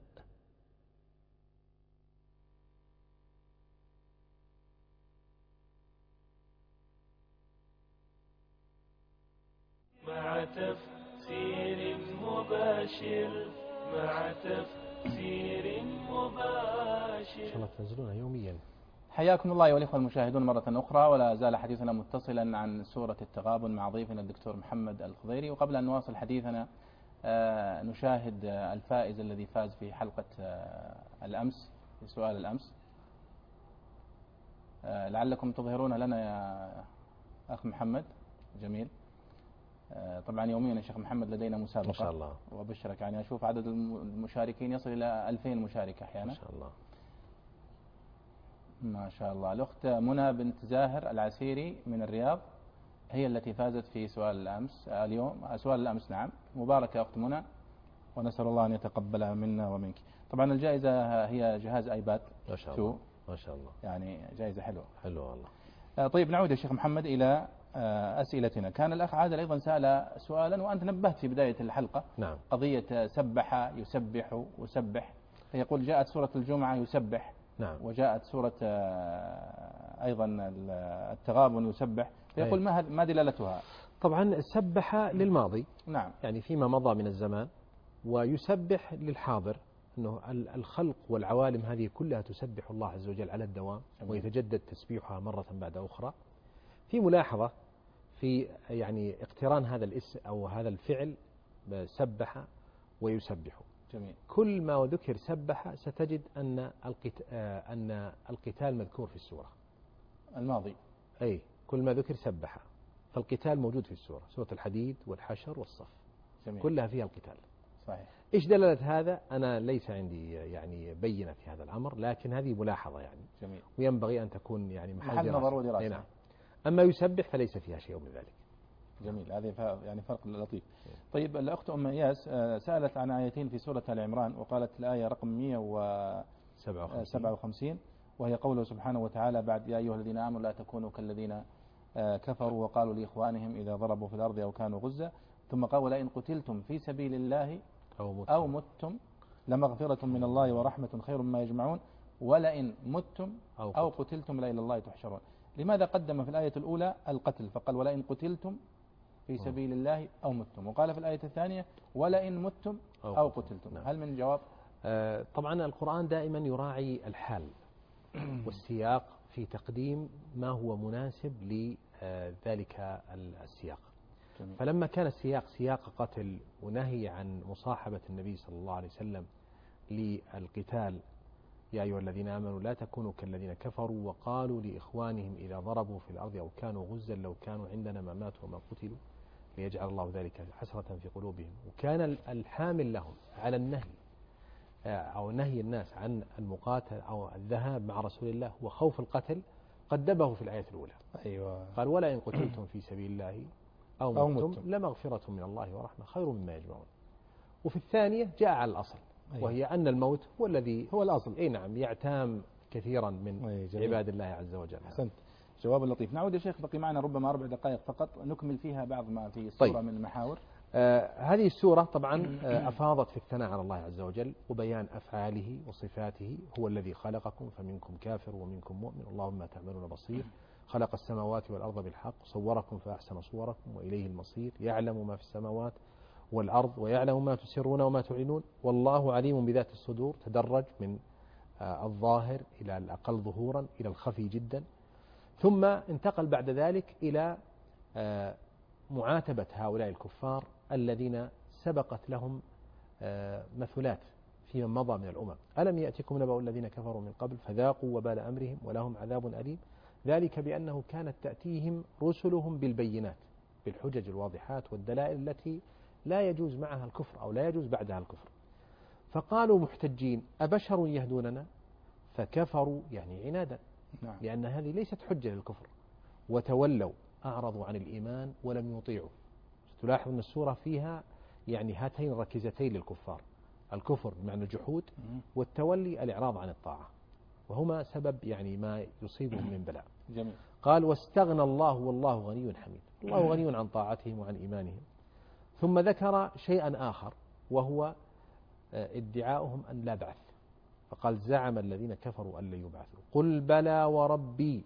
مع تفسير مباشر مع تفسير مباشر. إن شاء الله تنزلونها يوميا. حياكم الله أيها الإخوة المشاهدون مرة أخرى، ولا زال حديثنا متصلا عن سورة التغابن مع ضيفنا الدكتور محمد الخضيري. وقبل أن نواصل حديثنا آه نشاهد آه الفائز الذي فاز في حلقة آه الأمس، في سؤال الأمس. آه لعلكم تظهرون لنا يا أخ محمد. جميل. آه طبعا يوميا يا شيخ محمد لدينا مسابقة. ما شاء الله. وأبشرك يعني أشوف عدد المشاركين يصل إلى ألفين مشارك أحيانا. ما شاء الله. ما شاء الله. الأخت منى بنت زاهر العسيري من الرياض هي التي فازت في سؤال الأمس اليوم سؤال الأمس. نعم، مبارك يا أخت منى، ونسأل الله أن يتقبلها منا ومنك. طبعا الجائزة هي جهاز آيباد. ما شاء الله. ما شاء الله. يعني جائزة حلوة. حلوة والله. طيب نعود يا شيخ محمد إلى أسئلتنا. كان الأخ عادل أيضا سأل سؤالا وأنت نبهت في بداية الحلقة. نعم. قضية سبح يسبح وسبح، فيقول جاءت سورة الجمعة يسبح. نعم. وجاءت سورة أيضا التغابن يسبح، فيقول ما ما دلالتها؟ طبعا سبح للماضي. نعم. يعني فيما مضى من الزمان، ويسبح للحاضر، أنه الخلق والعوالم هذه كلها تسبح الله عز وجل على الدوام، ويتجدد تسبيحها مرة بعد أخرى. في ملاحظة في يعني اقتران هذا الاسم أو هذا الفعل سبح ويسبح. جميل. كل ما ذكر سبح ستجد أن أن القتال مذكور في السورة الماضي. أي كل ما ذكر سبح، فالقتال موجود في السورة، سورة الحديد والحشر والصف. جميل. كلها فيها القتال. صحيح. إيش دلالة هذا؟ أنا ليس عندي يعني بينة في هذا الأمر، لكن هذه ملاحظة يعني. جميل. وينبغي أن تكون يعني محل نظر ودراسة. نعم. أما يسبح فليس فيها شيء من ذلك. جميل. هذا يعني فرق لطيف. طيب الأخت أم إياس سألت عن آيتين في سورة آل عمران، وقالت الآية رقم مئة وسبعة وخمسين وهي قوله سبحانه وتعالى بعد يا أيها الذين آمنوا لا تكونوا كالذين كفروا وقالوا لإخوانهم إذا ضربوا في الأرض أو كانوا غزة، ثم قال ولئن قتلتم في سبيل الله أو متم, أو متم لمغفرة من الله ورحمة خير مما يجمعون ولئن متم أو, أو قتلتم لإلى الله تحشرون. لماذا قدم في الآية الأولى القتل فقال ولئن قتلتم في سبيل الله أو متم، وقال في الآية الثانية ولئن متم أو, أو قتلتم؟ نعم. هل من جواب؟ آه طبعا القرآن دائما يراعي الحال والسياق في تقديم ما هو مناسب لذلك السياق. جميل. فلما كان السياق سياق قتل ونهي عن مصاحبة النبي صلى الله عليه وسلم للقتال يا أيها الذين آمنوا لا تكونوا كالذين كفروا وقالوا لإخوانهم إذا ضربوا في الأرض أو كانوا غزا لو كانوا عندنا ما ماتوا وما قتلوا ليجعل الله ذلك حسرة في قلوبهم، وكان الحامل لهم على النهي أو نهي الناس عن المقاتل أو الذهاب مع رسول الله وخوف القتل قدمه في الآية الأولى. أيوة. قال ولئن قتلتم في سبيل الله أو, أو متم لمغفرة من الله ورحمة خير مما يجمعون. وفي الثانية جاء على الأصل. أيوة. وهي أن الموت هو الذي هو الأصل. أي نعم يعتام كثيرا من أيوة. عباد الله عز وجل. أحسنت، جواب لطيف. نعود يا شيخ، بقي معنا ربما أربع دقائق فقط نكمل فيها بعض ما في السورة. طيب. من المحاور. آه هذه السورة طبعا آه أفاضت في الثناء على الله عز وجل وبيان أفعاله وصفاته. هو الذي خلقكم فمنكم كافر ومنكم مؤمن اللهم تعملون بصير، خلق السماوات والأرض بالحق صوركم فأحسن صوركم وإليه المصير، يعلم ما في السماوات والأرض ويعلم ما تسرون وما تعلنون والله عليم بذات الصدور. تدرج من الظاهر إلى الأقل ظهورا إلى الخفي جدا، ثم انتقل بعد ذلك إلى معاتبة هؤلاء الكفار الذين سبقت لهم مثلات فيما مضى من الأمم. ألم يأتكم نبأ الذين كفروا من قبل فذاقوا وبال أمرهم ولهم عذاب أليم، ذلك بأنه كانت تأتيهم رسلهم بالبينات بالحجج الواضحات والدلائل التي لا يجوز معها الكفر أو لا يجوز بعدها الكفر، فقالوا محتجين أبشر يهدوننا، فكفروا يعني عنادا، نعم. لأن هذه ليست حجة للكفر، وتولوا أعرضوا عن الإيمان ولم يطيعوا. تلاحظ أن السورة فيها يعني هاتين الركيزتين للكفار، الكفر بمعنى الجحود والتولي الإعراض عن الطاعة، وهما سبب يعني ما يصيبهم من بلاء. جميل. قال واستغنى الله والله غني حميد، الله غني عن طاعتهم وعن إيمانهم. ثم ذكر شيئا آخر وهو ادعاؤهم أن لا بعث، فقال زعم الذين كفروا أن لا يبعثوا قل بلى وربي،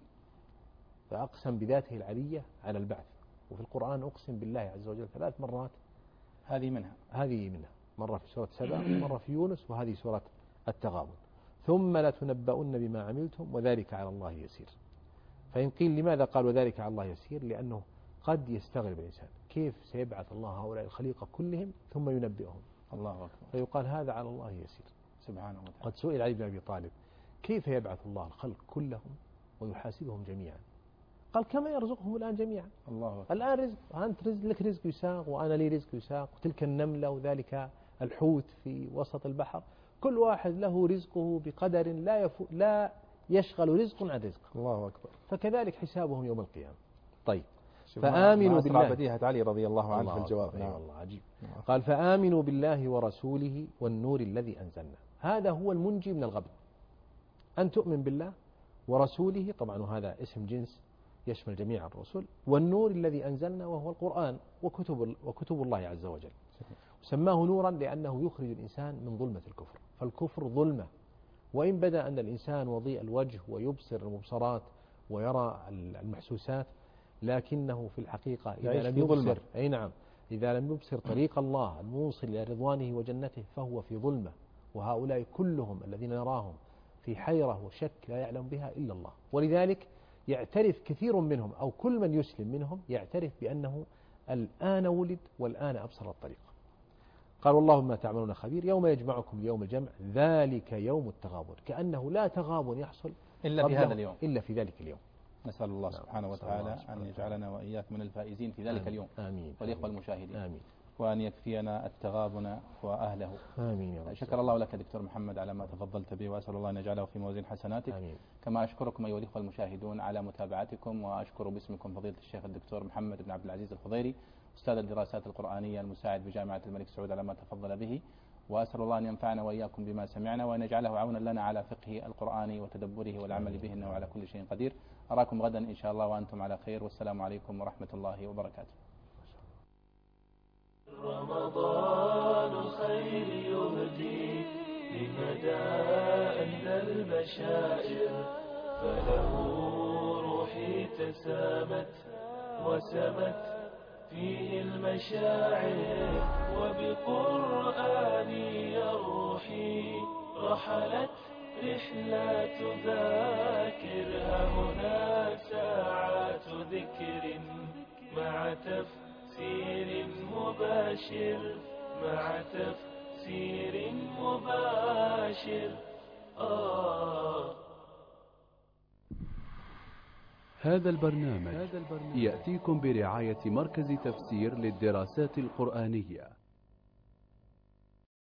فأقسم بذاته العلية على البعث. وفي القرآن أقسم بالله عز وجل ثلاث مرات، هذه منها هذه منها مرة في سورة سبأ ومرة في يونس وهذه سورة التغابن. ثم لتنبؤن بما عملتم وذلك على الله يسير. فإن قيل لماذا قال وذلك على الله يسير؟ لأنه قد يستغرب الإنسان كيف سيبعث الله هؤلاء الخليقة كلهم ثم ينبئهم، الله أكبر، فيقال هذا على الله يسير سبحانه وتعالى. قد سئل علي بن أبي طالب كيف يبعث الله الخلق كلهم ويحاسبهم جميعا؟ قال كما يرزقهم الآن جميعا. الله أكبر. الآن رزق، أنت رزق لك رزق يساق وأنا لي رزق يساق، وتلك النملة وذلك الحوت في وسط البحر، كل واحد له رزقه بقدر لا يفو لا يشغل رزق عن رزق. الله أكبر. فكذلك حسابهم يوم القيامة. طيب فآمنوا بالله. بديهة علي رضي الله عنه في الجواب. نعم والله عجيب. قال فآمنوا بالله ورسوله والنور الذي أنزلنا، هذا هو المنجي من الغبن، أن تؤمن بالله ورسوله، طبعا وهذا اسم جنس يشمل جميع الرسل، والنور الذي أنزلنا وهو القرآن وكتب, وكتب الله عز وجل. سماه نورا لأنه يخرج الإنسان من ظلمة الكفر، فالكفر ظلمة، وإن بدا أن الإنسان وضيء الوجه ويبصر المبصرات ويرى المحسوسات، لكنه في الحقيقة إذا لم يبصر أي نعم إذا لم يبصر طريق الله الموصل إلى رضوانه وجنته فهو في ظلمة. وهؤلاء كلهم الذين نراهم في حيرة وشك لا يعلم بها إلا الله، ولذلك يعترف كثير منهم أو كل من يسلم منهم يعترف بأنه الآن ولد والآن أبصر الطريق. قال والله ما تعملون خبير، يوم يجمعكم ليوم الجمع ذلك يوم التغابن، كأنه لا تغابن يحصل إلا في هذا اليوم إلا في ذلك اليوم. نسأل الله سبحانه وتعالى أن يجعلنا وإياك من الفائزين في ذلك اليوم. آمين. والإخوة المشاهدين. آمين. وأن يكفينا التغابن وأهله. آمين يا رب. شكر الله لك دكتور محمد على ما تفضلت به، وأسأل الله أن يجعله في موازين حسناتك. آمين. كما أشكركم أيها الإخوة المشاهدون على متابعتكم، وأشكر باسمكم فضيلة الشيخ الدكتور محمد بن عبد العزيز الخضيري أستاذ الدراسات القرآنية المساعد بجامعة الملك سعود على ما تفضل به، وأسأل الله أن ينفعنا وإياكم بما سمعنا وأن يجعله عونا لنا على فقه القرآن وتدبره والعمل به، إنه على كل شيء قدير. أراكم غدا إن شاء الله وأنتم على خير، والسلام عليكم ورحمة الله وبركاته. رمضان خير يهدي لمدائن البشائر، فله روحي تسامت وسمت فيه المشاعر، وبقرآني يا روحي رحلت رحلات ذاكر، هنا ساعات ذكر مع تفسير مباشر، مع تفسير مباشر. آه هذا البرنامج يأتيكم برعاية مركز تفسير للدراسات القرآنية.